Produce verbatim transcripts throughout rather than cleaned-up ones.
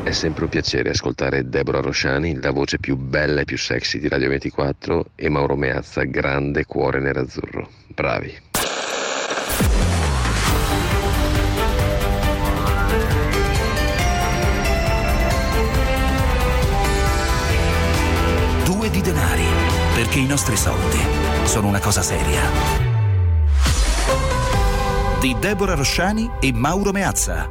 È sempre un piacere ascoltare Deborah Rosciani, la voce più bella e più sexy di Radio ventiquattro, e Mauro Meazza, grande cuore nerazzurro. Bravi. Due di denari, perché i nostri soldi sono una cosa seria. Di Deborah Rosciani e Mauro Meazza.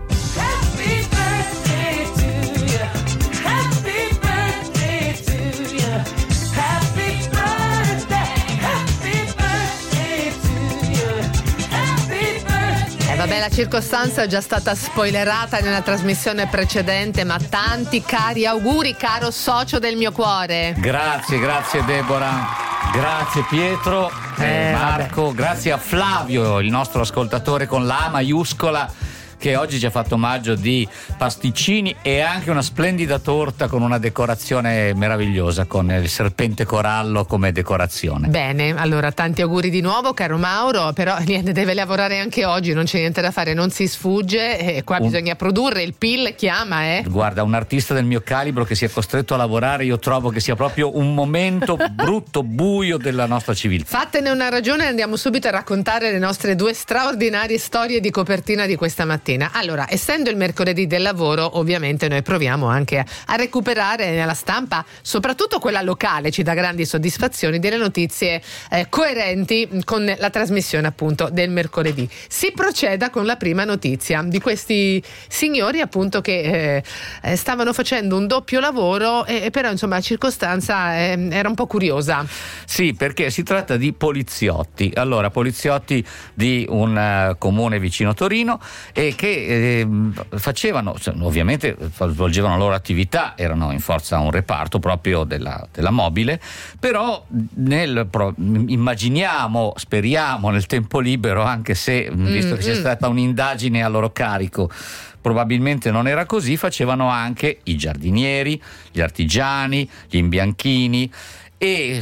Vabbè, la circostanza è già stata spoilerata nella trasmissione precedente, ma tanti cari auguri, caro socio del mio cuore. Grazie, grazie Deborah, grazie Pietro, eh, Marco, vabbè. Grazie a Flavio, il nostro ascoltatore con la A maiuscola, che oggi ci ha fatto omaggio di pasticcini e anche una splendida torta con una decorazione meravigliosa, con il serpente corallo come decorazione. Bene, allora tanti auguri di nuovo, caro Mauro, però niente, deve lavorare anche oggi, non c'è niente da fare, non si sfugge, e qua un... bisogna produrre, il P I L chiama, eh. Guarda, un artista del mio calibro che sia costretto a lavorare, io trovo che sia proprio un momento brutto, buio della nostra civiltà. Fattene una ragione, andiamo subito a raccontare le nostre due straordinarie storie di copertina di questa mattina. Allora, essendo il mercoledì del lavoro, ovviamente noi proviamo anche a recuperare nella stampa, soprattutto quella locale, ci dà grandi soddisfazioni, delle notizie eh, coerenti con la trasmissione appunto del mercoledì. Si proceda con la prima notizia di questi signori appunto che eh, stavano facendo un doppio lavoro, e, e però insomma la circostanza eh, era un po' curiosa. Sì, perché si tratta di poliziotti. Allora, poliziotti di un uh, comune vicino Torino, e che eh, facevano, cioè, ovviamente svolgevano la loro attività, erano in forza a un reparto proprio della, della mobile, però nel pro, immaginiamo, speriamo nel tempo libero, anche se mm, visto che c'è mm. stata un'indagine a loro carico, probabilmente non era così, facevano anche i giardinieri, gli artigiani, gli imbianchini, e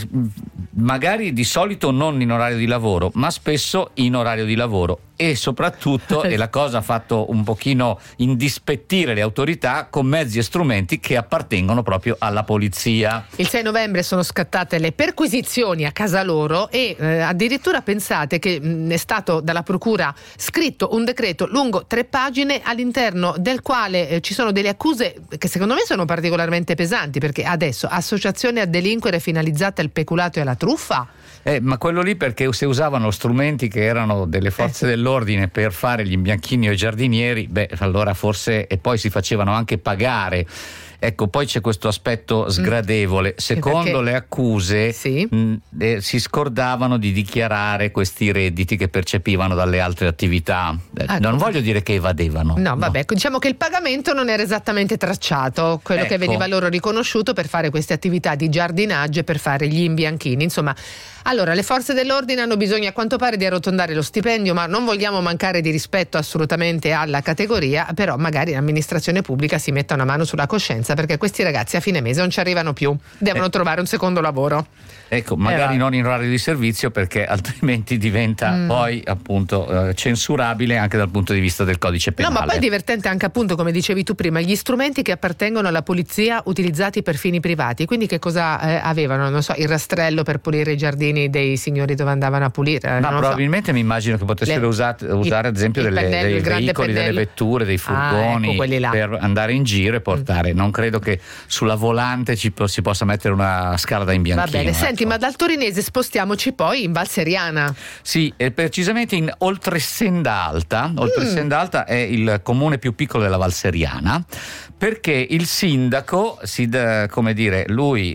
magari di solito non in orario di lavoro, ma spesso in orario di lavoro, e soprattutto, e la cosa ha fatto un pochino indispettire le autorità, con mezzi e strumenti che appartengono proprio alla polizia. Il sei novembre sono scattate le perquisizioni a casa loro, e eh, addirittura pensate che mh, è stato dalla procura scritto un decreto lungo tre pagine, all'interno del quale eh, ci sono delle accuse che secondo me sono particolarmente pesanti, perché adesso associazione a delinquere finalizzata al peculato e alla truffa. Eh, ma quello lì perché se usavano strumenti che erano delle forze eh sì. dell'ordine per fare gli imbianchini o i giardinieri, beh, allora forse, e poi si facevano anche pagare. Ecco, poi c'è questo aspetto sgradevole. Secondo perché, le accuse sì. mh, eh, si scordavano di dichiarare questi redditi che percepivano dalle altre attività. Eh, ah, non voglio dire che evadevano. No, vabbè, no. Diciamo che il pagamento non era esattamente tracciato, quello ecco. che veniva loro riconosciuto per fare queste attività di giardinaggio e per fare gli imbianchini. Insomma, allora le forze dell'ordine hanno bisogno a quanto pare di arrotondare lo stipendio, ma non vogliamo mancare di rispetto assolutamente alla categoria, però magari l'amministrazione pubblica si metta una mano sulla coscienza, perché questi ragazzi a fine mese non ci arrivano più, devono eh. trovare un secondo lavoro. Ecco, magari eh, non in orario di servizio, perché altrimenti diventa mm. poi appunto eh, censurabile anche dal punto di vista del codice penale. No, ma poi è divertente anche appunto, come dicevi tu prima, gli strumenti che appartengono alla polizia utilizzati per fini privati. Quindi che cosa eh, avevano? Non so, il rastrello per pulire i giardini dei signori dove andavano a pulire? No, non probabilmente so. mi immagino che potessero Le, usate, usare ad esempio delle, pennello, dei veicoli, pennello. delle vetture, dei furgoni ah, ecco, per andare in giro e portare. Mm. Non credo che sulla volante ci si possa mettere una scala da imbianchino. Va bene, ecco. Senti, ma dal torinese spostiamoci poi in Val Seriana. Sì, e precisamente in Oltresenda Alta. Oltresenda Alta è il comune più piccolo della Val Seriana, perché il sindaco, si, come dire, lui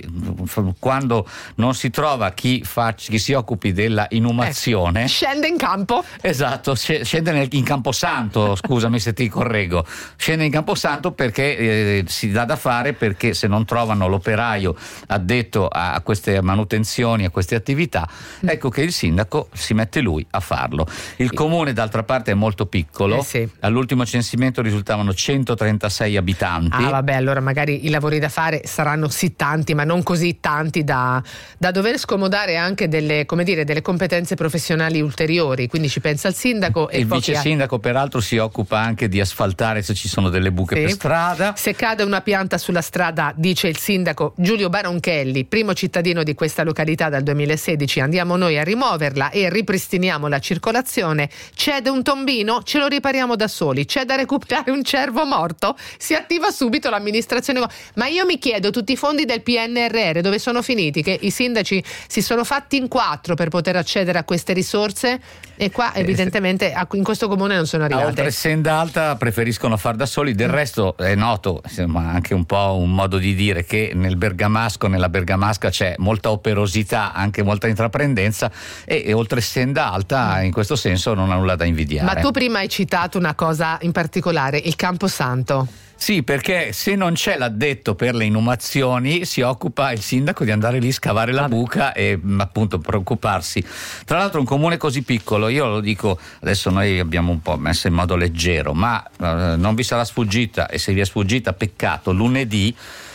quando non si trova chi, fa, chi si occupi della inumazione, eh, scende in campo. Esatto, scende nel, in Camposanto, scusami se ti correggo, scende in Camposanto perché eh, si dà da fare, perché se non trovano l'operaio addetto a queste manutenzioni, a queste attività, ecco che il sindaco si mette lui a farlo. Il comune d'altra parte è molto piccolo, eh sì. all'ultimo censimento risultavano centotrentasei abitanti. Ah vabbè, allora magari i lavori da fare saranno sì tanti, ma non così tanti da, da dover scomodare anche delle, come dire, delle competenze professionali ulteriori, quindi ci pensa il sindaco e il pochi vice sindaco peraltro si occupa anche di asfaltare se ci sono delle buche sì. per strada. Se cade una pianta sulla strada, dice il sindaco Giulio Baronchelli, primo cittadino di questa località dal duemilasedici, andiamo noi a rimuoverla e ripristiniamo la circolazione. Cede un tombino, ce lo ripariamo da soli. C'è da recuperare un cervo morto, si attiva subito l'amministrazione. Ma io mi chiedo, tutti i fondi del P N R R dove sono finiti? Che i sindaci si sono fatti in quattro per poter accedere a queste risorse e qua evidentemente in questo comune non sono arrivate. A Oltre Send'Alta preferiscono far da soli, del resto è noto, insomma, anche un po' un modo di dire che nel bergamasco, nella bergamasca c'è molta operosità, anche molta intraprendenza e, e Oltre Send'Alta in questo senso non ha nulla da invidiare. Ma tu prima hai citato una cosa in particolare, il Camposanto. Sì, perché se non c'è l'addetto per le inumazioni si occupa il sindaco di andare lì, scavare la buca e appunto preoccuparsi. Tra l'altro un comune così piccolo, io lo dico, adesso noi abbiamo un po' messo in modo leggero, ma eh, non vi sarà sfuggita, e se vi è sfuggita peccato, lunedì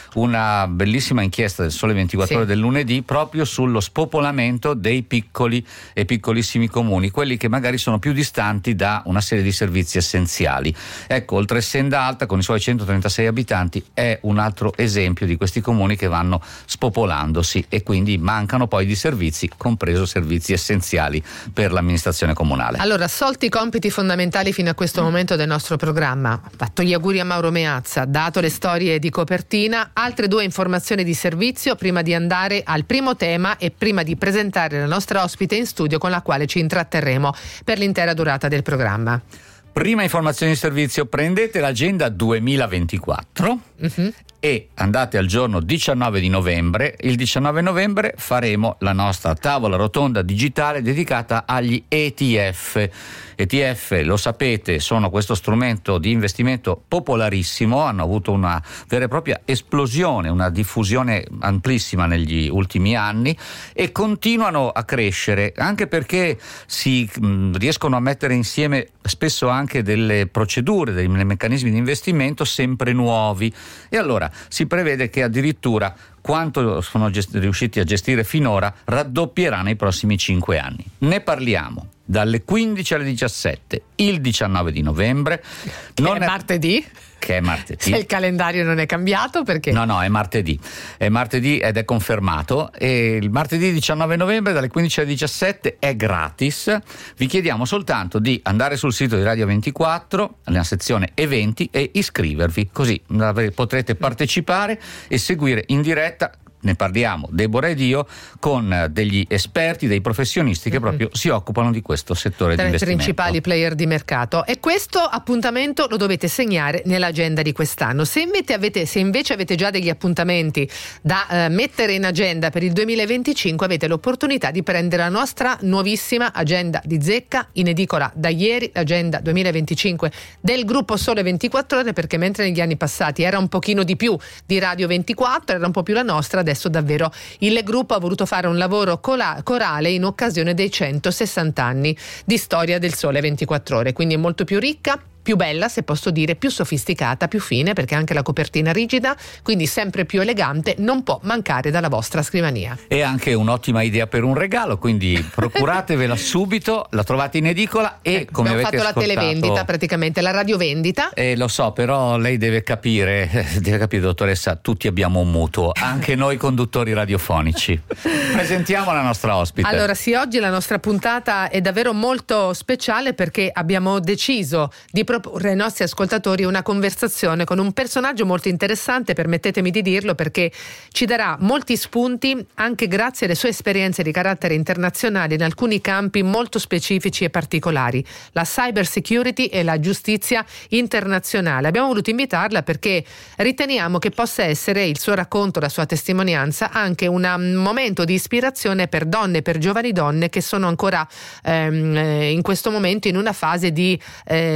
una bellissima inchiesta del Sole ventiquattro Ore sì. del lunedì proprio sullo spopolamento dei piccoli e piccolissimi comuni, quelli che magari sono più distanti da una serie di servizi essenziali. Ecco, Oltre Send'Alta con i suoi centotrentasei abitanti è un altro esempio di questi comuni che vanno spopolandosi e quindi mancano poi di servizi, compreso servizi essenziali per l'amministrazione comunale. Allora, assolti i compiti fondamentali fino a questo mm. momento del nostro programma, fatto gli auguri a Mauro Meazza, dato le storie di copertina. Altre due informazioni di servizio prima di andare al primo tema e prima di presentare la nostra ospite in studio con la quale ci intratterremo per l'intera durata del programma. Prima informazione di servizio, prendete l'agenda duemilaventiquattro uh-huh. e andate al giorno diciannove di novembre. Il diciannove novembre faremo la nostra tavola rotonda digitale dedicata agli E T F. E T F, lo sapete, sono questo strumento di investimento popolarissimo, hanno avuto una vera e propria esplosione, una diffusione amplissima negli ultimi anni e continuano a crescere, anche perché si mh, riescono a mettere insieme spesso anche delle procedure, dei meccanismi di investimento sempre nuovi, e allora si prevede che addirittura quanto sono gest- riusciti a gestire finora raddoppierà nei prossimi cinque anni. Ne parliamo dalle quindici alle diciassette il diciannove di novembre. Che non è martedì? Che è martedì. Se il calendario non è cambiato, perché? No, no, è martedì. È martedì ed è confermato. E il martedì diciannove novembre dalle quindici alle diciassette è gratis. Vi chiediamo soltanto di andare sul sito di Radio ventiquattro, nella sezione eventi, e iscrivervi. Così potrete partecipare e seguire in diretta. Ne parliamo, Deborah ed io, con degli esperti, dei professionisti che proprio mm-hmm. si occupano di questo settore tra di investimento. Tra i principali player di mercato. E questo appuntamento lo dovete segnare nell'agenda di quest'anno. Se invece avete, se invece avete già degli appuntamenti da eh, mettere in agenda per il duemilaventicinque, avete l'opportunità di prendere la nostra nuovissima agenda di zecca, in edicola da ieri, l'agenda duemilaventicinque del gruppo Sole ventiquattro Ore, perché mentre negli anni passati era un pochino di più di Radio ventiquattro, era un po' più la nostra, adesso Adesso davvero il gruppo ha voluto fare un lavoro cola- corale in occasione dei centosessanta anni di storia del Sole ventiquattro Ore, quindi è molto più ricca, più bella, se posso dire, più sofisticata, più fine, perché anche la copertina rigida, quindi sempre più elegante, non può mancare dalla vostra scrivania. E anche un'ottima idea per un regalo, quindi procuratevela subito, la trovate in edicola e ecco, come abbiamo avete fatto ascoltato, la televendita, praticamente la radiovendita. Eh, lo so, però lei deve capire, deve capire, dottoressa, tutti abbiamo un mutuo, anche noi conduttori radiofonici. Presentiamo la nostra ospite. Allora sì, oggi la nostra puntata è davvero molto speciale perché abbiamo deciso di proporre ai nostri ascoltatori una conversazione con un personaggio molto interessante, permettetemi di dirlo, perché ci darà molti spunti anche grazie alle sue esperienze di carattere internazionale in alcuni campi molto specifici e particolari, la cyber security e la giustizia internazionale. Abbiamo voluto invitarla perché riteniamo che possa essere il suo racconto, la sua testimonianza anche un momento di ispirazione per donne, per giovani donne che sono ancora ehm, in questo momento in una fase di eh,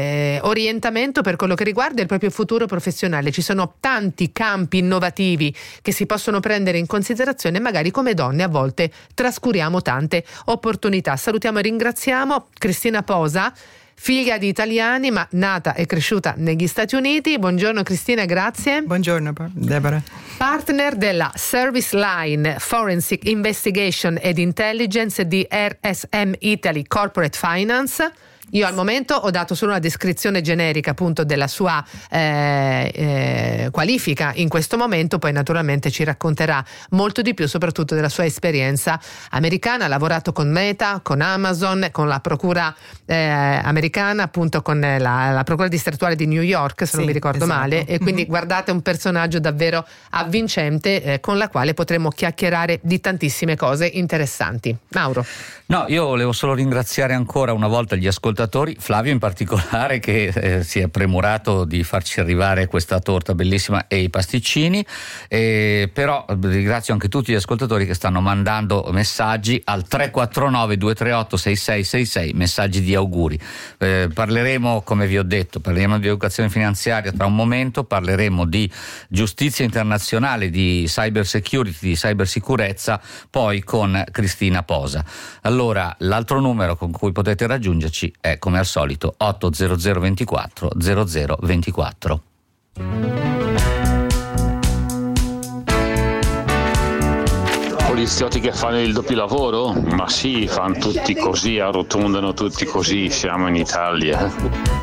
eh, orientamento per quello che riguarda il proprio futuro professionale. Ci sono tanti campi innovativi che si possono prendere in considerazione, magari come donne a volte trascuriamo tante opportunità. Salutiamo e ringraziamo Cristina Posa, figlia di italiani ma nata e cresciuta negli Stati Uniti. Buongiorno Cristina, grazie. Buongiorno Deborah. Partner della Service Line Forensic Investigation ed Intelligence di R S M Italy Corporate Finance. Io al momento ho dato solo una descrizione generica appunto della sua eh, eh, qualifica in questo momento, poi naturalmente ci racconterà molto di più, soprattutto della sua esperienza americana. Ha lavorato con Meta, con Amazon, con la procura eh, americana, appunto con la, la procura distrettuale di New York, se sì, non mi ricordo esatto. male, e quindi mm-hmm. guardate, un personaggio davvero avvincente eh, con la quale potremo chiacchierare di tantissime cose interessanti. Mauro. No, io volevo solo ringraziare ancora una volta gli ascoltatori, Flavio in particolare, che eh, si è premurato di farci arrivare questa torta bellissima e i pasticcini, eh, però ringrazio anche tutti gli ascoltatori che stanno mandando messaggi al tre quattro nove due tre otto sei sei sei sei, messaggi di auguri. Eh, parleremo, come vi ho detto, parleremo di educazione finanziaria tra un momento, parleremo di giustizia internazionale, di cyber security, di cybersicurezza, poi con Cristina Posa. Allora, l'altro numero con cui potete raggiungerci è, come al solito, otto zero zero ventiquattro zero zero ventiquattro. Poliziotti che fanno il doppio lavoro? Ma sì, fanno tutti così, arrotondano tutti così, siamo in Italia.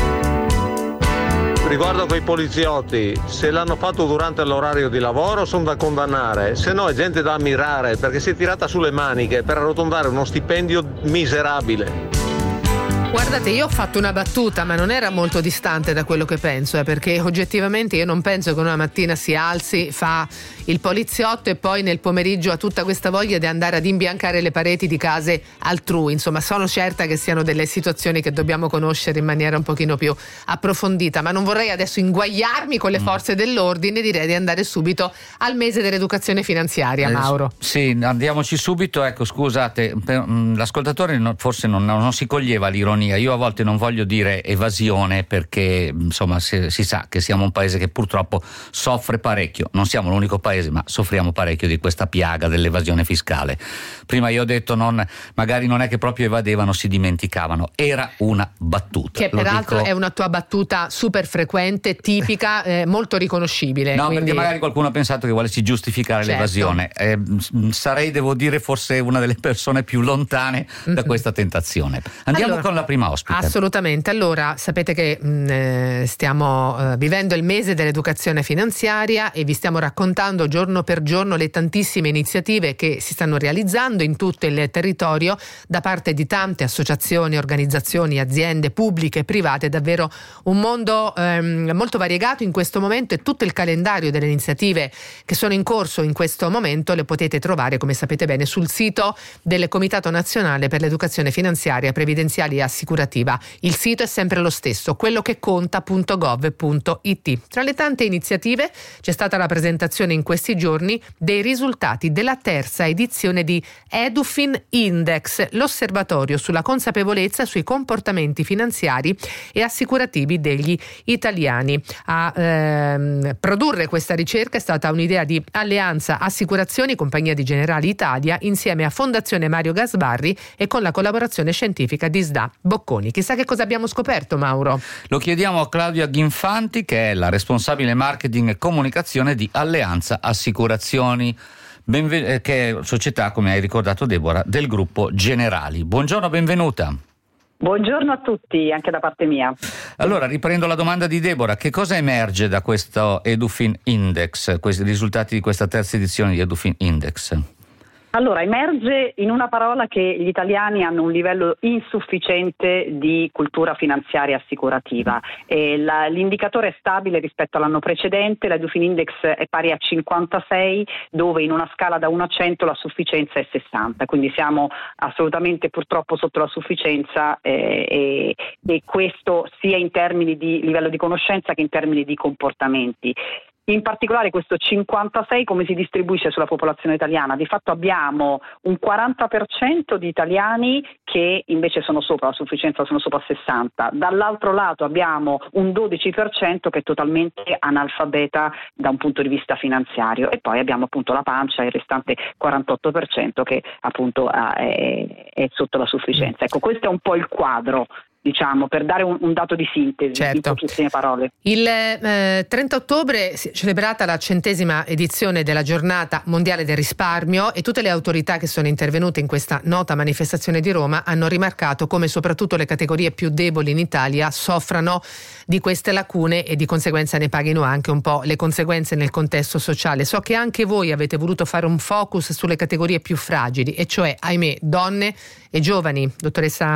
Riguardo a quei poliziotti, se l'hanno fatto durante l'orario di lavoro sono da condannare, se no è gente da ammirare, perché si è tirata sulle maniche per arrotondare uno stipendio miserabile. Guardate, io ho fatto una battuta, ma non era molto distante da quello che penso, eh, perché oggettivamente io non penso che una mattina si alzi, fa il poliziotto e poi nel pomeriggio ha tutta questa voglia di andare ad imbiancare le pareti di case altrui. Insomma, sono certa che siano delle situazioni che dobbiamo conoscere in maniera un pochino più approfondita, ma non vorrei adesso inguagliarmi con le forze dell'ordine, direi di andare subito al mese dell'educazione finanziaria, Mauro. Eh, sì, andiamoci subito. Ecco, scusate, per, mh, l'ascoltatore no, forse non, non si coglieva l'ironia. Io a volte non voglio dire evasione perché insomma si, si sa che siamo un paese che purtroppo soffre parecchio, non siamo l'unico paese ma soffriamo parecchio di questa piaga dell'evasione fiscale. Prima io ho detto non, magari non è che proprio evadevano, si dimenticavano, era una battuta. Che peraltro dico... è una tua battuta super frequente, tipica, eh, molto riconoscibile. No, quindi... perché magari qualcuno ha pensato che volessi giustificare certo. l'evasione. Eh, sarei, devo dire, forse una delle persone più lontane mm-hmm. da questa tentazione. Andiamo allora, con la prima ospite. Assolutamente. Allora, sapete che mh, eh, stiamo eh, vivendo il mese dell'educazione finanziaria e vi stiamo raccontando giorno per giorno le tantissime iniziative che si stanno realizzando in tutto il territorio da parte di tante associazioni, organizzazioni, aziende pubbliche e private. Davvero un mondo ehm, molto variegato in questo momento, e tutto il calendario delle iniziative che sono in corso in questo momento le potete trovare, come sapete bene, sul sito del Comitato Nazionale per l'Educazione Finanziaria, Previdenziale e Assicurativa. Il sito è sempre lo stesso, quello che conta punto gov punto it. Tra le tante iniziative c'è stata la presentazione in questi giorni dei risultati della terza edizione di Edufin Index, l'osservatorio sulla consapevolezza sui comportamenti finanziari e assicurativi degli italiani. A ehm, produrre questa ricerca è stata un'idea di Alleanza Assicurazioni, compagnia di Generali Italia, insieme a Fondazione Mario Gasbarri e con la collaborazione scientifica di S D A Bocconi. Chissà che cosa abbiamo scoperto, Mauro. Lo chiediamo a Claudia Ghinfanti, che è la responsabile marketing e comunicazione di Alleanza Assicurazioni, benven- che è società, come hai ricordato Deborah, del gruppo Generali. Buongiorno, benvenuta. Buongiorno a tutti, anche da parte mia. Allora, riprendo la domanda di Deborah. Che cosa emerge da questo Edufin Index, questi risultati di questa terza edizione di Edufin Index? Allora, emerge in una parola che gli italiani hanno un livello insufficiente di cultura finanziaria assicurativa. E la, l'indicatore è stabile rispetto all'anno precedente, la Edufin Index è pari a cinquantasei, dove in una scala da uno a cento la sufficienza è sessanta, quindi siamo assolutamente purtroppo sotto la sufficienza eh, e, e questo sia in termini di livello di conoscenza che in termini di comportamenti. In particolare questo cinquantasei come si distribuisce sulla popolazione italiana? Di fatto abbiamo un quaranta per cento di italiani che invece sono sopra la sufficienza, sono sopra sessanta. Dall'altro lato abbiamo un dodici per cento che è totalmente analfabeta da un punto di vista finanziario, e poi abbiamo appunto la pancia e il restante quarantotto per cento che appunto è, è sotto la sufficienza. Ecco, questo è un po' il quadro, diciamo, per dare un, un dato di sintesi, certo, in pochissime parole. Il eh, trenta ottobre si è celebrata la centesima edizione della giornata mondiale del risparmio, e tutte le autorità che sono intervenute in questa nota manifestazione di Roma hanno rimarcato come soprattutto le categorie più deboli in Italia soffrano di queste lacune e di conseguenza ne paghino anche un po' le conseguenze nel contesto sociale. So che anche voi avete voluto fare un focus sulle categorie più fragili, e cioè, ahimè, donne e giovani. Dottoressa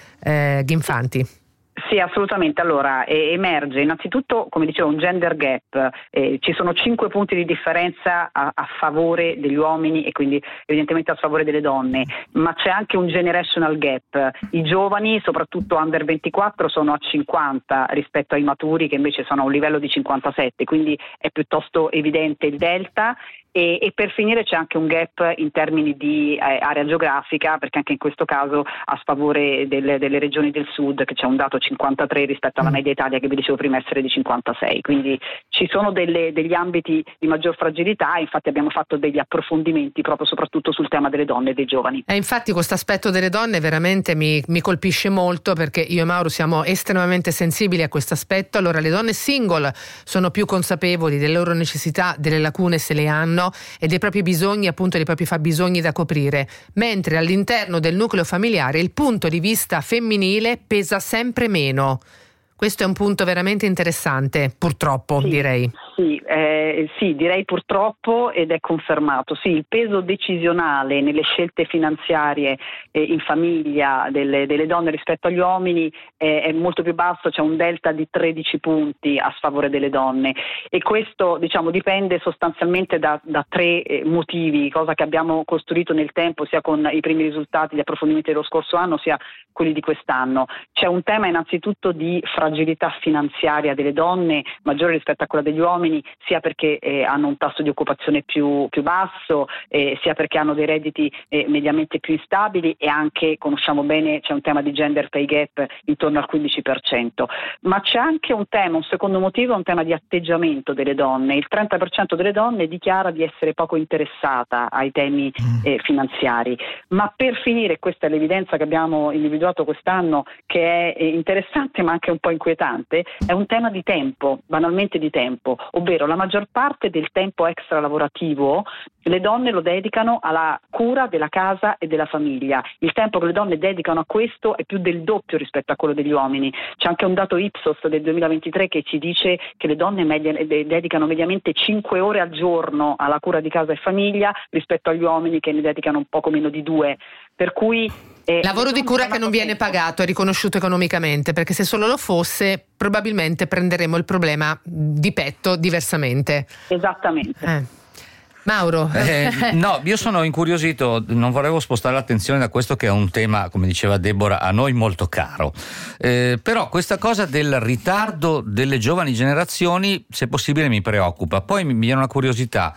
Eh, Ghinfanti. Sì, assolutamente. Allora, eh, emerge innanzitutto, come dicevo, un gender gap. Eh, ci sono cinque punti di differenza a, a favore degli uomini e quindi evidentemente a favore delle donne, ma c'è anche un generational gap. I giovani, soprattutto under ventiquattro, sono a cinquanta rispetto ai maturi che invece sono a un livello di cinquantasette, quindi è piuttosto evidente il delta. E, e per finire c'è anche un gap in termini di eh, area geografica, perché anche in questo caso a sfavore delle, delle regioni del sud, che c'è un dato cinquantatré rispetto alla media Italia che vi dicevo prima essere di cinquantasei, quindi ci sono delle, degli ambiti di maggior fragilità, e infatti abbiamo fatto degli approfondimenti proprio soprattutto sul tema delle donne e dei giovani. E infatti questo aspetto delle donne veramente mi, mi colpisce molto, perché io e Mauro siamo estremamente sensibili a questo aspetto. Allora, le donne single sono più consapevoli delle loro necessità, delle lacune se le hanno, e dei propri bisogni, appunto dei propri fabbisogni da coprire, mentre all'interno del nucleo familiare il punto di vista femminile pesa sempre meno. Questo è un punto veramente interessante, purtroppo, sì, direi. Sì, eh, sì, direi purtroppo, ed è confermato. Sì, il peso decisionale nelle scelte finanziarie eh, in famiglia delle, delle donne rispetto agli uomini eh, è molto più basso, c'è un delta di tredici punti a sfavore delle donne, e questo, diciamo, dipende sostanzialmente da, da tre eh, motivi, cosa che abbiamo costruito nel tempo sia con i primi risultati, gli approfondimenti dello scorso anno, sia quelli di quest'anno. C'è un tema innanzitutto di fragilità finanziaria delle donne maggiore rispetto a quella degli uomini, sia perché eh, hanno un tasso di occupazione più, più basso, eh, sia perché hanno dei redditi eh, mediamente più instabili, e anche, conosciamo bene, c'è un tema di gender pay gap intorno al quindici per cento. Ma c'è anche un tema, un secondo motivo, un tema di atteggiamento delle donne. Il trenta per cento delle donne dichiara di essere poco interessata ai temi eh, finanziari. Ma per finire, questa è l'evidenza che abbiamo individuato quest'anno, che è interessante ma anche un po' inquietante, è un tema di tempo, banalmente di tempo, ovvero la maggior parte del tempo extra lavorativo le donne lo dedicano alla cura della casa e della famiglia. Il tempo che le donne dedicano a questo è più del doppio rispetto a quello degli uomini. C'è anche un dato Ipsos del duemilaventitré che ci dice che le donne media, dedicano mediamente cinque ore al giorno alla cura di casa e famiglia, rispetto agli uomini che ne dedicano un poco meno di due. Per cui eh, lavoro di cura che non viene pagato e riconosciuto economicamente, perché se solo lo fosse probabilmente prenderemo il problema di petto diversamente. Esattamente. Eh. Mauro. Eh, no, io sono incuriosito, non volevo spostare l'attenzione da questo che è un tema, come diceva Deborah, a noi molto caro. Eh, però questa cosa del ritardo delle giovani generazioni, se possibile, mi preoccupa. Poi mi viene una curiosità.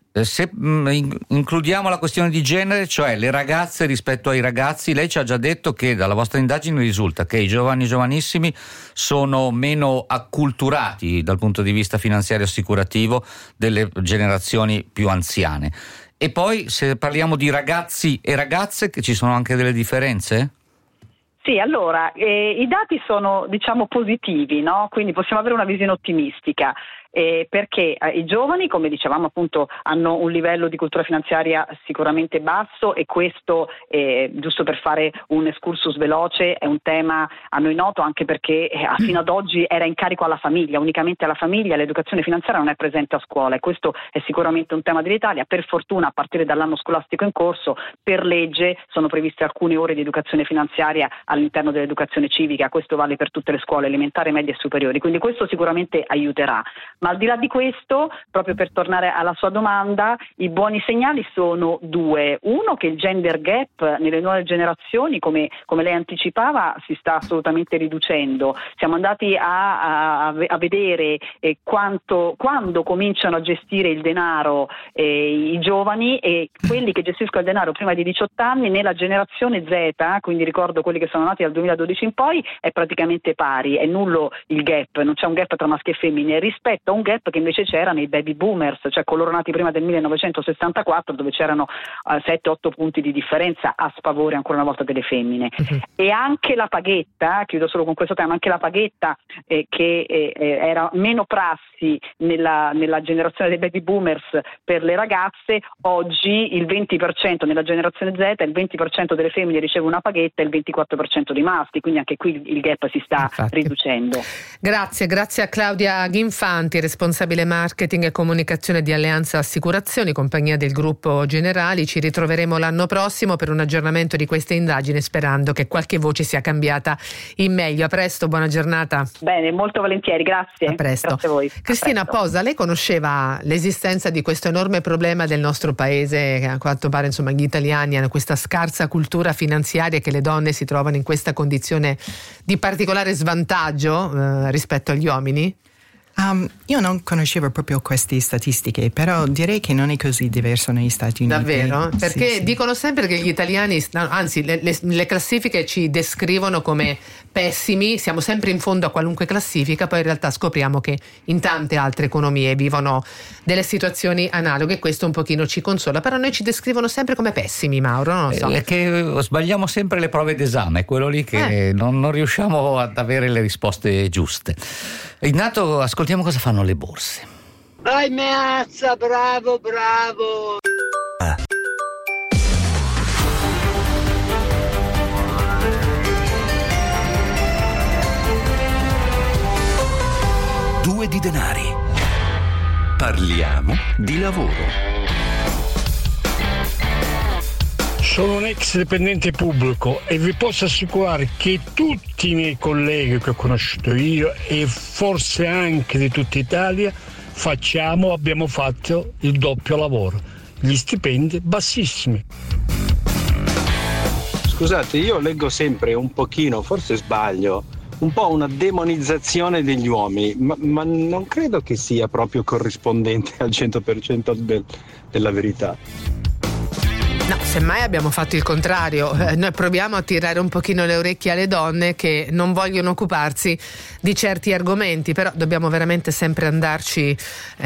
Se mh, includiamo la questione di genere, cioè le ragazze rispetto ai ragazzi, lei ci ha già detto che dalla vostra indagine risulta che i giovani giovanissimi sono meno acculturati dal punto di vista finanziario assicurativo delle generazioni più anziane. E poi, se parliamo di ragazzi e ragazze, che ci sono anche delle differenze? Sì, allora, eh, i dati sono, diciamo, positivi, no? Quindi possiamo avere una visione ottimistica. Eh, perché eh, i giovani, come dicevamo appunto, hanno un livello di cultura finanziaria sicuramente basso, e questo, eh, giusto per fare un excursus veloce, è un tema a noi noto, anche perché eh, fino ad oggi era in carico alla famiglia, unicamente alla famiglia. L'educazione finanziaria non è presente a scuola, e questo è sicuramente un tema dell'Italia. Per fortuna, a partire dall'anno scolastico in corso, per legge sono previste alcune ore di educazione finanziaria all'interno dell'educazione civica. Questo vale per tutte le scuole elementari, medie e superiori, quindi questo sicuramente aiuterà. Ma al di là di questo, proprio per tornare alla sua domanda, i buoni segnali sono due. Uno, che il gender gap nelle nuove generazioni, come, come lei anticipava, si sta assolutamente riducendo. Siamo andati a, a, a vedere eh, quanto, quando cominciano a gestire il denaro eh, i giovani, e quelli che gestiscono il denaro prima di diciotto anni nella generazione Z, quindi ricordo quelli che sono nati dal duemiladodici in poi, è praticamente pari, è nullo il gap, non c'è un gap tra maschi e femmine rispetto a un gap che invece c'era nei baby boomers, cioè coloro nati prima del millenovecentosessantaquattro, dove c'erano uh, sette otto punti di differenza a sfavore ancora una volta delle femmine. Uh-huh. E anche la paghetta, chiudo solo con questo tema, anche la paghetta eh, che eh, era meno prassi nella, nella generazione dei baby boomers per le ragazze, oggi il venti per cento nella generazione Z, il venti per cento delle femmine riceve una paghetta e il ventiquattro per cento dei maschi, quindi anche qui il gap si sta Infatti. riducendo. Grazie, grazie a Claudia Ghinfanti, responsabile marketing e comunicazione di Alleanza Assicurazioni, compagnia del gruppo Generali. Ci ritroveremo l'anno prossimo per un aggiornamento di queste indagini, sperando che qualche voce sia cambiata in meglio. A presto, buona giornata. Bene, molto volentieri, grazie. A presto. Grazie a voi. Cristina a presto. Posa, lei conosceva l'esistenza di questo enorme problema del nostro paese, che a quanto pare insomma gli italiani hanno questa scarsa cultura finanziaria, che le donne si trovano in questa condizione di particolare svantaggio eh, rispetto agli uomini? Um, io non conoscevo proprio queste statistiche, però direi che non è così diverso negli Stati Uniti. Davvero? Perché sì, sì. dicono sempre che gli italiani, anzi le, le, le classifiche ci descrivono come pessimi, siamo sempre in fondo a qualunque classifica, poi in realtà scopriamo che in tante altre economie vivono delle situazioni analoghe, e questo un pochino ci consola, però noi ci descrivono sempre come pessimi, Mauro, non lo so. È che sbagliamo sempre le prove d'esame, quello lì che eh. non, non riusciamo ad avere le risposte giuste. Intanto ascoltiamo cosa fanno le borse. Vai Meazza, bravo, bravo. Ah. Due di denari. Parliamo di lavoro. Sono un ex dipendente pubblico e vi posso assicurare che tutti i miei colleghi che ho conosciuto io, e forse anche di tutta Italia, facciamo, abbiamo fatto il doppio lavoro, gli stipendi bassissimi. Scusate, io leggo sempre un pochino, forse sbaglio, un po' una demonizzazione degli uomini, ma, ma non credo che sia proprio corrispondente al cento per cento del, della verità. No, semmai abbiamo fatto il contrario. Eh, noi proviamo a tirare un pochino le orecchie alle donne che non vogliono occuparsi di certi argomenti, però dobbiamo veramente sempre andarci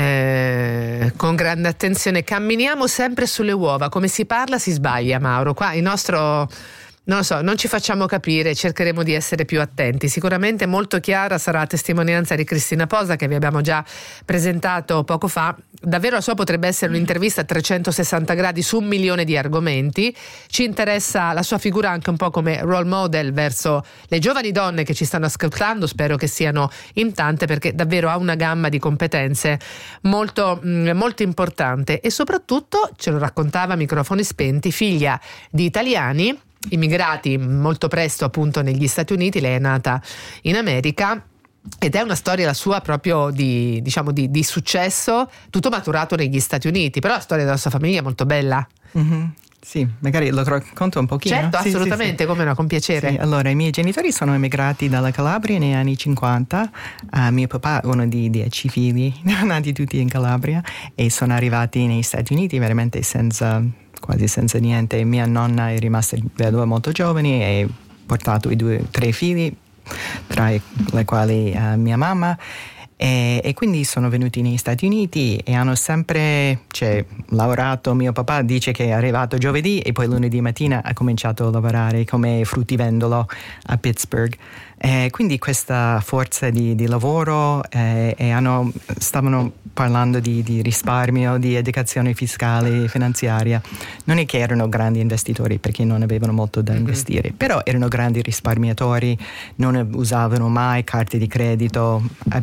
eh, con grande attenzione. Camminiamo sempre sulle uova, come si parla si sbaglia, Mauro. Qua il nostro... Non lo so, non ci facciamo capire, cercheremo di essere più attenti. Sicuramente molto chiara sarà la testimonianza di Cristina Posa, che vi abbiamo già presentato poco fa. Davvero la sua potrebbe essere un'intervista a trecentosessanta gradi su un milione di argomenti. Ci interessa la sua figura anche un po' come role model verso le giovani donne che ci stanno ascoltando, spero che siano in tante, perché davvero ha una gamma di competenze molto, mh, molto importante, e soprattutto, ce lo raccontava a microfoni spenti, figlia di italiani immigrati molto presto appunto negli Stati Uniti. Lei è nata in America ed è una storia la sua proprio di, diciamo, di, di successo, tutto maturato negli Stati Uniti, però la storia della sua famiglia è molto bella. Mm-hmm. Sì, magari lo racconto un pochino. Certo, sì, assolutamente, sì, sì. Come no, con piacere. Sì, allora, i miei genitori sono emigrati dalla Calabria negli anni cinquanta. Uh, mio papà è uno di dieci figli, nati tutti in Calabria, e sono arrivati negli Stati Uniti veramente senza, quasi senza niente. Mia nonna è rimasta vedova molto giovane e ha portato i due, tre figli, tra le quali uh, mia mamma. E, e quindi sono venuti negli Stati Uniti e hanno sempre cioè, lavorato. Mio papà dice che è arrivato giovedì e poi lunedì mattina ha cominciato a lavorare come fruttivendolo a Pittsburgh. E quindi questa forza di, di lavoro eh, e hanno, stavano parlando di, di risparmio, di educazione fiscale e finanziaria. Non è che erano grandi investitori perché non avevano molto da investire, mm-hmm. però erano grandi risparmiatori, non usavano mai carte di credito. Abbiamo avuto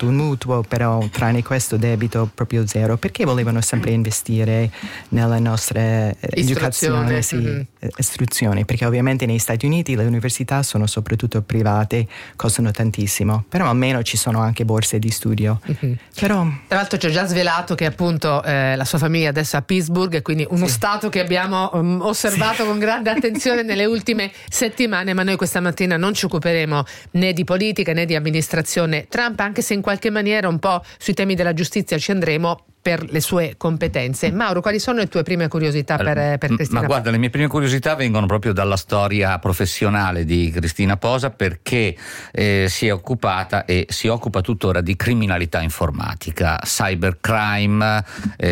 un mutuo, però tranne questo debito proprio zero, perché volevano sempre investire nella nostra educazione, sì, mm-hmm. istruzione, perché ovviamente negli Stati Uniti le università sono soprattutto private, costano tantissimo, però almeno ci sono anche borse di studio. Mm-hmm. Però, tra l'altro ci ho già svelato che appunto eh, la sua famiglia adesso è a Pittsburgh, e quindi uno sì. stato che abbiamo um, osservato sì. con grande attenzione nelle ultime settimane, ma noi questa mattina non ci occuperemo né di politica né di amministrazione Trump, anche se in qualche maniera un po' sui temi della giustizia ci andremo per le sue competenze. Mauro, quali sono le tue prime curiosità per, per Cristina? Ma guarda, Posa? Le mie prime curiosità vengono proprio dalla storia professionale di Cristina Posa, perché eh, si è occupata e si occupa tuttora di criminalità informatica, cybercrime,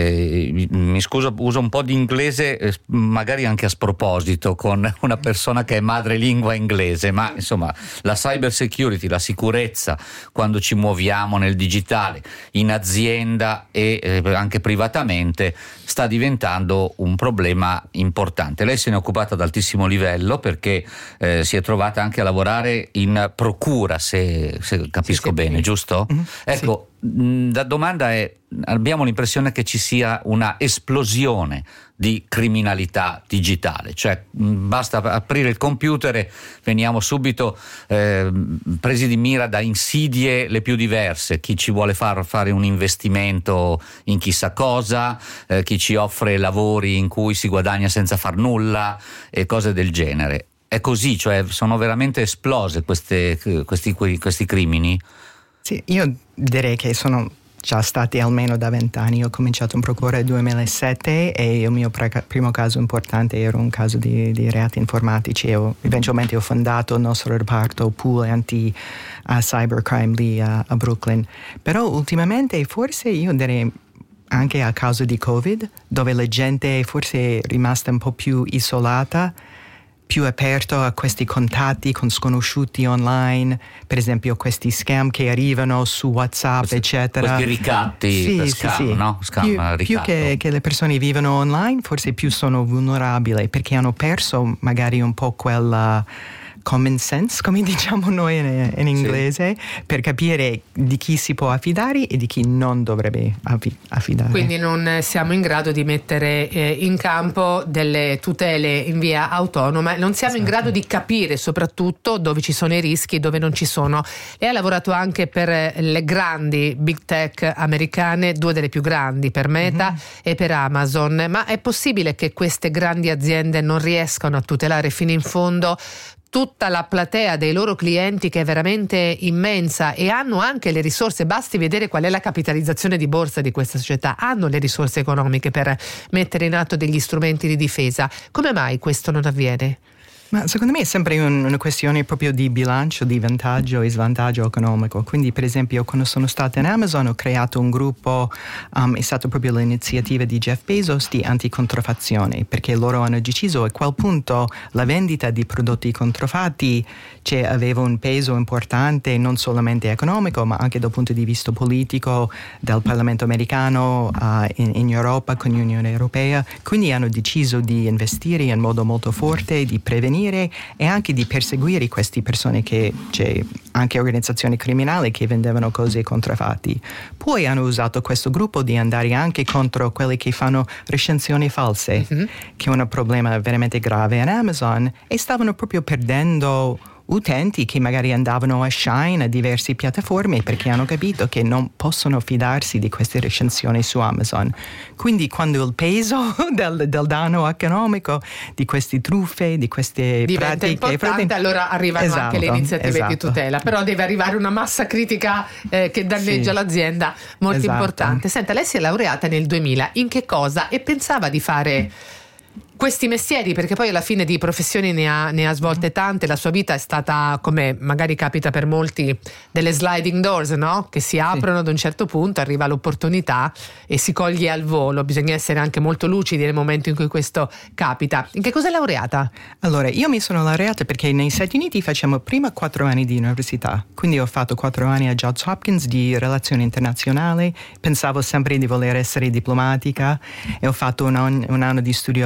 eh, mi scuso, uso un po' di inglese, eh, magari anche a sproposito, con una persona che è madrelingua inglese, ma insomma la cyber security, la sicurezza quando ci muoviamo nel digitale, in azienda e eh, anche privatamente, sta diventando un problema importante. Lei se ne è occupata ad altissimo livello, perché eh, si è trovata anche a lavorare in procura, se, se capisco sì, bene, sì. giusto? Mm-hmm. Ecco, sì. mh, la domanda è: abbiamo l'impressione che ci sia una esplosione di criminalità digitale, cioè mh, basta aprire il computer e veniamo subito eh, presi di mira da insidie le più diverse, chi ci vuole far fare un investimento in chissà cosa, eh, chi ci offre lavori in cui si guadagna senza far nulla e cose del genere. È così, cioè sono veramente esplose queste, questi, questi crimini? Sì, io direi che sono già stati almeno da vent'anni. Ho cominciato in procura nel duemilasette e il mio pre- primo caso importante era un caso di, di reati informatici, e ho, eventualmente ho fondato il nostro reparto pool anti uh, cybercrime lì uh, a Brooklyn. Però ultimamente forse io direi anche a causa di Covid, dove la gente forse è rimasta un po' più isolata, più aperto a questi contatti con sconosciuti online, per esempio questi scam che arrivano su WhatsApp, questi, eccetera. Questi ricatti, sì, scam, sì, sì. no? Scam, più, ricatto. più che, che le persone vivono online, forse più sono vulnerabili, perché hanno perso magari un po' quella common sense, come diciamo noi in, in inglese, sì. per capire di chi si può affidare e di chi non dovrebbe affidare. Quindi non siamo in grado di mettere eh, in campo delle tutele in via autonoma, non siamo esatto. in grado di capire soprattutto dove ci sono i rischi e dove non ci sono. Lei ha lavorato anche per le grandi big tech americane, due delle più grandi, per Meta mm-hmm. e per Amazon, ma è possibile che queste grandi aziende non riescano a tutelare fino in fondo tutta la platea dei loro clienti, che è veramente immensa, e hanno anche le risorse? Basti vedere qual è la capitalizzazione di borsa di questa società, hanno le risorse economiche per mettere in atto degli strumenti di difesa. Come mai questo non avviene? Ma secondo me è sempre un, una questione proprio di bilancio, di vantaggio e svantaggio economico. Quindi per esempio quando sono stata in Amazon ho creato un gruppo, um, è stata proprio l'iniziativa di Jeff Bezos di anticontraffazione, perché loro hanno deciso a quel punto la vendita di prodotti controfatti cioè, aveva un peso importante non solamente economico ma anche dal punto di vista politico del Parlamento americano uh, in, in Europa con l'Unione Europea. Quindi hanno deciso di investire in modo molto forte, di prevenire e anche di perseguire queste persone, che c'è anche organizzazioni criminali che vendevano cose contraffatti. Poi hanno usato questo gruppo di andare anche contro quelli che fanno recensioni false, mm-hmm. che è un problema veramente grave in Amazon, e stavano proprio perdendo utenti che magari andavano a Shine, a diverse piattaforme, perché hanno capito che non possono fidarsi di queste recensioni su Amazon. Quindi quando il peso del, del danno economico di queste truffe, di queste diventa pratiche importante, pratiche, allora arrivano esatto, anche le iniziative esatto. di tutela, però deve arrivare una massa critica eh, che danneggia sì. l'azienda molto esatto. importante. Senta, lei si è laureata nel duemila, in che cosa? E pensava di fare questi mestieri, perché poi alla fine di professioni ne ha, ne ha svolte tante. La sua vita è stata, come magari capita per molti, delle sliding doors, no? Che si aprono sì. ad un certo punto, arriva l'opportunità e si coglie al volo. Bisogna essere anche molto lucidi nel momento in cui questo capita. In che cosa è laureata? Allora, io mi sono laureata perché negli Stati Uniti facciamo prima quattro anni di università, quindi ho fatto quattro anni a Johns Hopkins di relazioni internazionali. Pensavo sempre di voler essere diplomatica e ho fatto un, an- un anno di studio a Bologna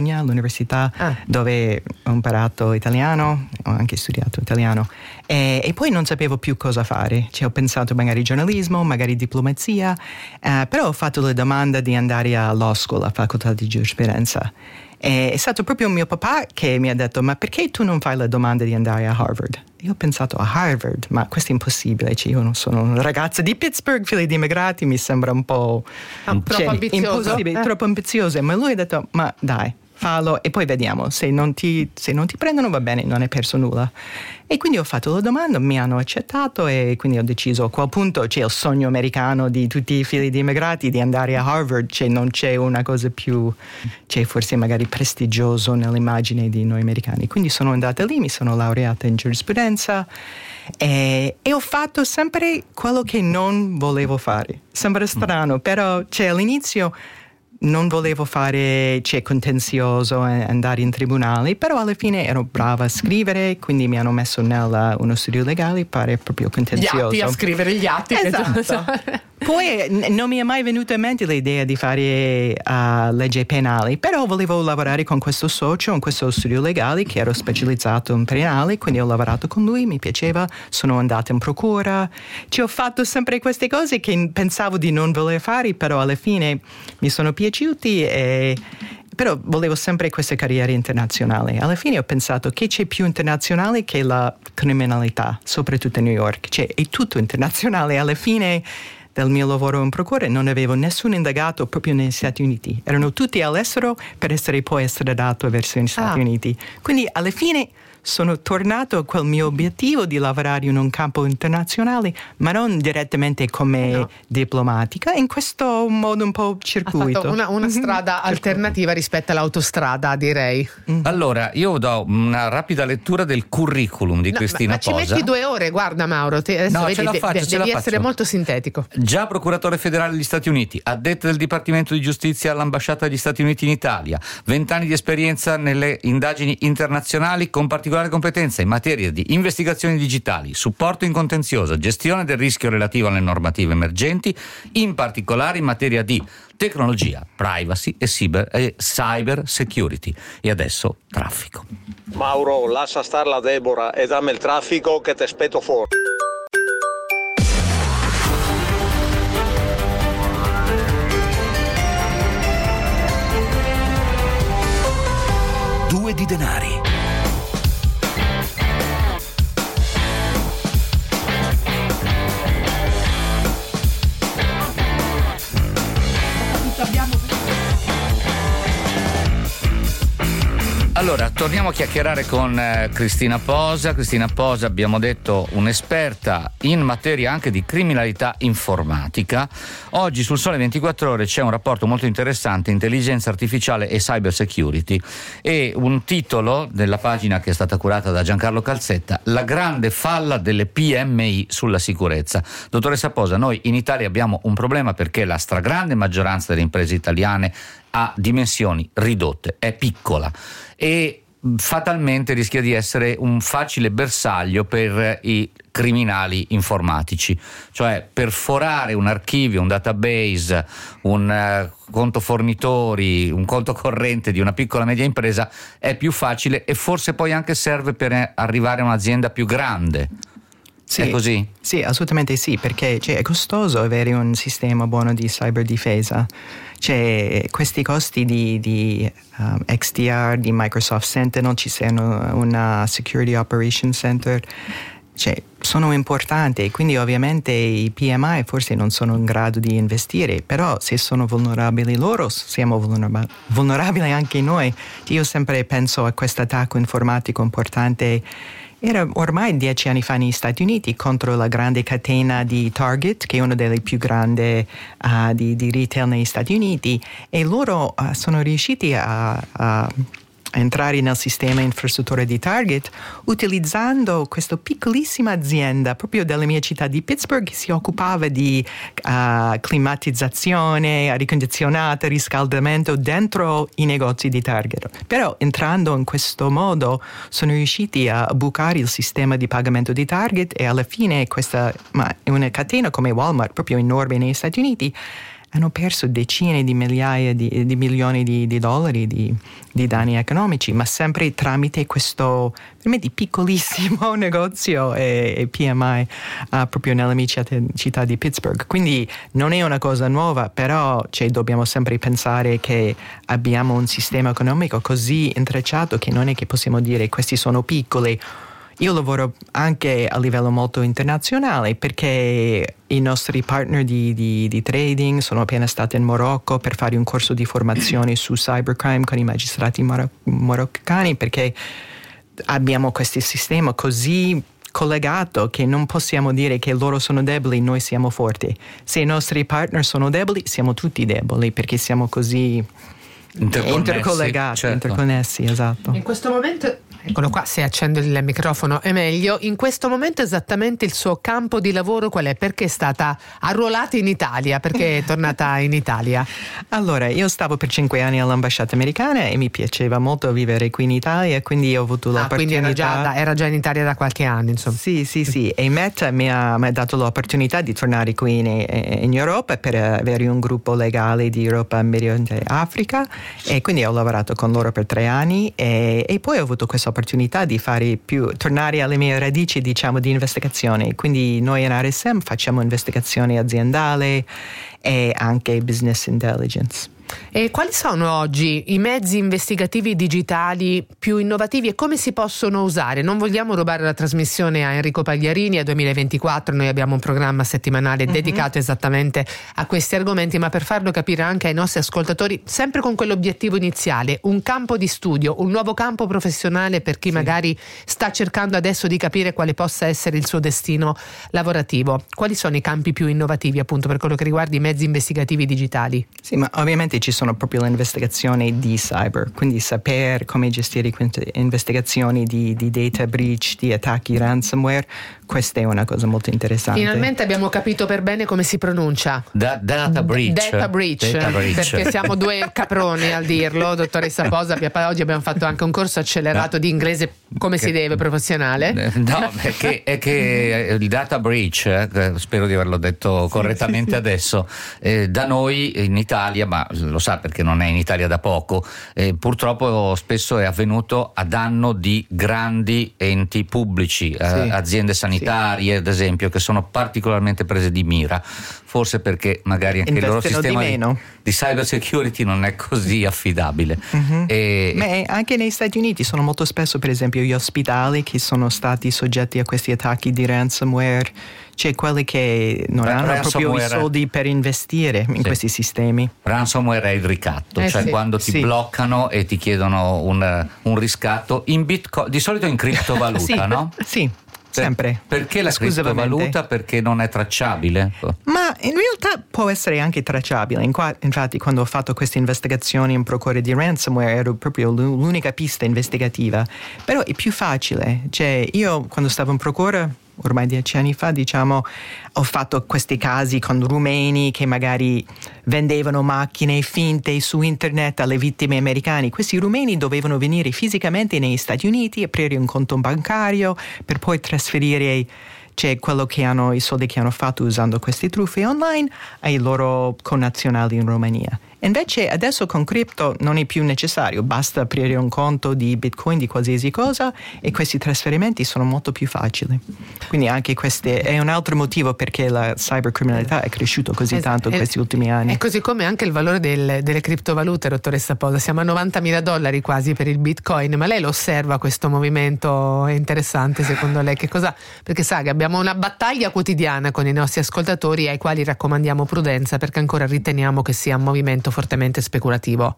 Bologna, all'università, ah. dove ho imparato italiano, ho anche studiato italiano, e, e poi non sapevo più cosa fare. Cioè, ho pensato magari giornalismo, magari diplomazia, eh, però ho fatto la domanda di andare a law school, a facoltà di giurisprudenza. E è stato proprio mio papà che mi ha detto: ma perché tu non fai la domanda di andare a Harvard? Io ho pensato: a Harvard? Ma questo è impossibile, cioè, io non sono una ragazza di Pittsburgh, figlia di immigrati, mi sembra un po' ah, cioè, troppo ambizioso, eh. troppo ambizioso. Ma lui ha detto: ma dai, fallo e poi vediamo, se non ti, se non ti prendono va bene, non hai perso nulla. E quindi ho fatto la domanda, mi hanno accettato e quindi ho deciso, a quel punto c'è il sogno americano di tutti i figli di immigrati di andare a Harvard, cioè non c'è una cosa più, c'è forse magari prestigioso nell'immagine di noi americani. Quindi sono andata lì, mi sono laureata in giurisprudenza e, e ho fatto sempre quello che non volevo fare. Sembra strano, mm. però cioè, all'inizio non volevo fare cioè, contenzioso e andare in tribunale, però alla fine ero brava a scrivere, quindi mi hanno messo in uno studio legale, pare proprio contenzioso. Gli atti, a scrivere gli atti. Esatto. Poi n- non mi è mai venuta in mente l'idea di fare uh, legge penale, però volevo lavorare con questo socio in questo studio legale che ero specializzato in penale, quindi ho lavorato con lui, mi piaceva, sono andata in procura, ci ho fatto sempre queste cose che pensavo di non voler fare, però alla fine mi sono piaciuti e... però volevo sempre questa carriera internazionale. Alla fine ho pensato che c'è più internazionale che la criminalità, soprattutto a New York, cioè è tutto internazionale. Alla fine del mio lavoro in procura non avevo nessun indagato proprio negli Stati Uniti, erano tutti all'estero per essere poi estradato verso gli Stati ah. Uniti. Quindi alla fine sono tornato a quel mio obiettivo di lavorare in un campo internazionale, ma non direttamente come no. diplomatica, in questo modo un po' circuito. Ha fatto una, una strada alternativa rispetto all'autostrada, direi. Mm. Allora, io do una rapida lettura del curriculum di no, Cristina ma, ma Posa. ci metti due ore, guarda Mauro, te, adesso no, vedi, ce la faccio, de- ce devi la essere faccio. molto sintetico. Già procuratore federale degli Stati Uniti, addetta del Dipartimento di Giustizia all'Ambasciata degli Stati Uniti in Italia, vent'anni di esperienza nelle indagini internazionali con particolare competenza in materia di investigazioni digitali, supporto in contenzioso, gestione del rischio relativo alle normative emergenti, in particolare in materia di tecnologia, privacy e cyber, e cyber security. E adesso traffico. Mauro, lascia star la Deborah e dammi il traffico che ti aspetto fuori. Due di denari. Allora, torniamo a chiacchierare con eh, Cristina Posa. Cristina Posa, abbiamo detto, un'esperta in materia anche di criminalità informatica. Oggi sul Sole ventiquattro Ore c'è un rapporto molto interessante, Intelligenza artificiale e cyber security, e un titolo della pagina che è stata curata da Giancarlo Calzetta: la grande falla delle P M I sulla sicurezza. Dottoressa Posa, noi in Italia abbiamo un problema perché la stragrande maggioranza delle imprese italiane ha dimensioni ridotte, è piccola e fatalmente rischia di essere un facile bersaglio per i criminali informatici, cioè perforare un archivio, un database, un uh, conto fornitori, un conto corrente di una piccola media impresa è più facile e forse poi anche serve per arrivare a un'azienda più grande. Sì, è così? Sì, assolutamente sì, perché cioè, è costoso avere un sistema buono di cyberdifesa. Cioè, questi costi di, di um, X D R, di Microsoft Sentinel, ci siano una Security Operations Center, cioè, sono importanti, quindi ovviamente i P M I forse non sono in grado di investire, però se sono vulnerabili loro, siamo vulnerab- vulnerabili anche noi. Io sempre penso a questo attacco informatico importante. Era ormai dieci anni fa negli Stati Uniti contro la grande catena di Target, che è una delle più grandi uh, di, di retail negli Stati Uniti, e loro uh, sono riusciti a, a entrare nel sistema infrastrutture di Target utilizzando questa piccolissima azienda proprio della mia città di Pittsburgh che si occupava di uh, climatizzazione, ricondizionata, riscaldamento dentro i negozi di Target. Però entrando in questo modo sono riusciti a bucare il sistema di pagamento di Target e alla fine questa, ma è una catena come Walmart proprio enorme negli Stati Uniti, hanno perso decine di migliaia di, di milioni di, di dollari di, di danni economici, ma sempre tramite questo veramente piccolissimo negozio e, e P M I uh, proprio nella mia città di Pittsburgh. Quindi non è una cosa nuova, però cioè, dobbiamo sempre pensare che abbiamo un sistema economico così intrecciato che non è che possiamo dire questi sono piccoli. Io lavoro anche a livello molto internazionale perché i nostri partner di, di, di trading sono appena stati in Marocco per fare un corso di formazione su cybercrime con i magistrati maro- maroccani, perché abbiamo questo sistema così collegato che non possiamo dire che loro sono deboli, noi siamo forti. Se i nostri partner sono deboli, siamo tutti deboli perché siamo così interconnessi, intercollegati, certo. interconnessi, esatto. In questo momento, eccolo qua, se accendo il microfono è meglio. In questo momento esattamente il suo campo di lavoro qual è? Perché è stata arruolata in Italia? Perché è tornata in Italia? Allora, io stavo per cinque anni all'ambasciata americana e mi piaceva molto vivere qui in Italia, quindi ho avuto Ah, l'opportunità. quindi era già, da- era già in Italia da qualche anno, insomma. Sì, sì, sì. E Meta mi ha, mi ha dato l'opportunità di tornare qui in, in Europa per avere un gruppo legale di Europa, Medio Oriente e Africa, e quindi ho lavorato con loro per tre anni e, e poi ho avuto questa opportunità di fare più, tornare alle mie radici, diciamo, di investigazione. Quindi noi in R S M facciamo investigazione aziendale e anche business intelligence. E quali sono oggi i mezzi investigativi digitali più innovativi e come si possono usare? Non vogliamo rubare la trasmissione a Enrico Pagliarini. A duemilaventiquattro noi abbiamo un programma settimanale mm-hmm. dedicato esattamente a questi argomenti, ma per farlo capire anche ai nostri ascoltatori, sempre con quell'obiettivo iniziale, un campo di studio, un nuovo campo professionale per chi sì. magari sta cercando adesso di capire quale possa essere il suo destino lavorativo. Quali sono i campi più innovativi appunto per quello che riguarda i mezzi investigativi digitali? Sì, ma ovviamente ci sono proprio le investigazioni di cyber, quindi sapere come gestire queste investigazioni di, di data breach, di attacchi ransomware, questa è una cosa molto interessante. Finalmente abbiamo capito per bene come si pronuncia. Da, data breach. Data breach, data breach. Perché siamo due caproni al dirlo, dottoressa Posa. Oggi abbiamo fatto anche un corso accelerato no. di inglese come che, si deve, professionale. No, perché è che il data breach, eh, spero di averlo detto correttamente adesso, eh, da noi in Italia, ma lo sa perché non è in Italia da poco, eh, purtroppo spesso è avvenuto a danno di grandi enti pubblici, eh, sì. aziende sanitarie sì. ad esempio, che sono particolarmente prese di mira, forse perché magari anche Investono il loro sistema di, meno. di cyber security non è così affidabile. Mm-hmm. E, Ma anche negli Stati Uniti sono molto spesso, per esempio, gli ospedali che sono stati soggetti a questi attacchi di ransomware, cioè quelli che non Beh, hanno proprio i soldi per investire in sì. questi sistemi. Ransomware è il ricatto, eh cioè sì. quando ti sì. bloccano e ti chiedono un, un riscatto in bitcoin, di solito in criptovaluta, sì. no? Sì. Sempre. Perché la criptovaluta? Perché non è tracciabile? Ma in realtà può essere anche tracciabile. Infatti, quando ho fatto queste investigazioni in procura di ransomware ero proprio l'unica pista investigativa. Però è più facile. Cioè, io quando stavo in procura, ormai dieci anni fa, diciamo, ho fatto questi casi con rumeni che magari vendevano macchine finte su internet alle vittime americane. Questi rumeni dovevano venire fisicamente negli Stati Uniti, aprire un conto bancario per poi trasferire cioè quello che hanno, i soldi che hanno fatto usando queste truffe online ai loro connazionali in Romania. Invece adesso con cripto non è più necessario, basta aprire un conto di Bitcoin, di qualsiasi cosa, e questi trasferimenti sono molto più facili. Quindi anche questo è un altro motivo perché la cybercriminalità è cresciuta così es- tanto in es- questi ultimi anni. E così come anche il valore del, delle criptovalute, dottoressa Posa. Siamo a novantamila dollari quasi per il Bitcoin, ma lei lo osserva questo movimento? È interessante secondo lei? Che cosa? Perché sa che abbiamo una battaglia quotidiana con i nostri ascoltatori ai quali raccomandiamo prudenza perché ancora riteniamo che sia un movimento fortemente speculativo.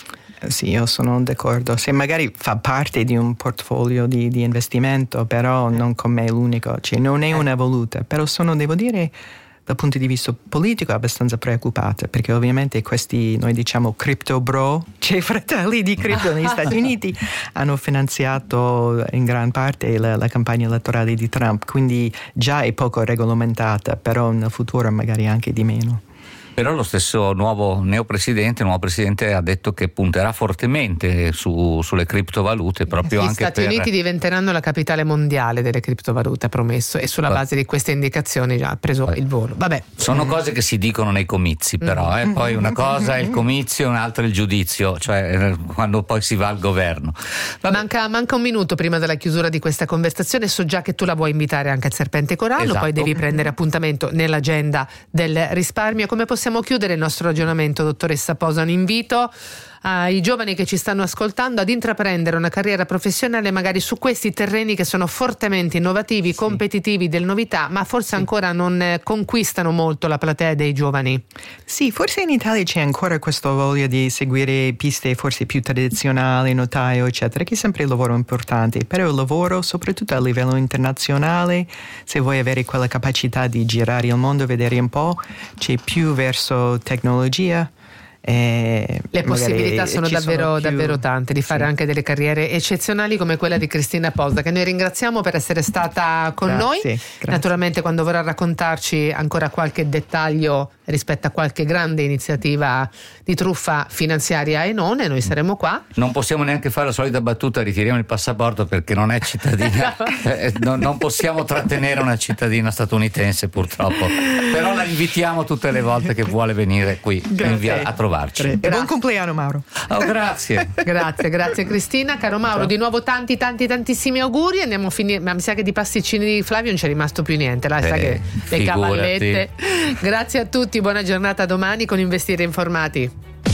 Sì, io sono d'accordo. Se magari fa parte di un portfolio di, di investimento, però non con me l'unico, cioè non è una voluta, però sono, devo dire, dal punto di vista politico abbastanza preoccupata, perché ovviamente questi, noi diciamo crypto bro, cioè fratelli di cripto negli Stati Uniti, hanno finanziato in gran parte la, la campagna elettorale di Trump, quindi già è poco regolamentata, però nel futuro magari anche di meno. Però lo stesso nuovo neopresidente, nuovo presidente ha detto che punterà fortemente su, sulle criptovalute proprio Gli anche Stati per... Uniti diventeranno la capitale mondiale delle criptovalute, ha promesso, e sulla base di queste indicazioni già ha preso Poi. il volo. Vabbè. Sono cose che si dicono nei comizi, però eh? Poi una cosa è il comizio, un'altra è il giudizio, cioè quando poi si va al governo. Manca, manca un minuto prima della chiusura di questa conversazione, so già che tu la vuoi invitare anche al Serpente Corallo, esatto. Poi devi prendere appuntamento nell'agenda del risparmio. Come possiamo chiudere il nostro ragionamento, dottoressa Posa? Un invito ai giovani che ci stanno ascoltando ad intraprendere una carriera professionale magari su questi terreni che sono fortemente innovativi, sì. competitivi, del novità, ma forse sì. ancora non eh, conquistano molto la platea dei giovani. Sì, forse in Italia c'è ancora questa voglia di seguire piste forse più tradizionali, notaio, eccetera, che è sempre il lavoro importante, però il lavoro soprattutto a livello internazionale, se vuoi avere quella capacità di girare il mondo, vedere un po', c'è più verso tecnologia. Eh, le possibilità sono davvero, sono più... davvero tante di fare sì. anche delle carriere eccezionali come quella di Cristina Posa, che noi ringraziamo per essere stata con grazie, noi. Grazie. Naturalmente quando vorrà raccontarci ancora qualche dettaglio rispetto a qualche grande iniziativa di truffa finanziaria e non, e noi saremo qua. Non possiamo neanche fare la solita battuta ritiriamo il passaporto perché non è cittadina eh, non, non possiamo trattenere una cittadina statunitense purtroppo, però la invitiamo tutte le volte che vuole venire qui via, a trovarci. E buon compleanno Mauro. Oh, grazie. grazie, grazie Cristina. Caro Mauro, ciao. Di nuovo tanti tanti tantissimi auguri. Andiamo a finire, ma mi sa che di pasticcini di Flavio non c'è rimasto più niente, là, eh, sa che le cavallette. Grazie a tutti, buona giornata, domani con Investire Informati.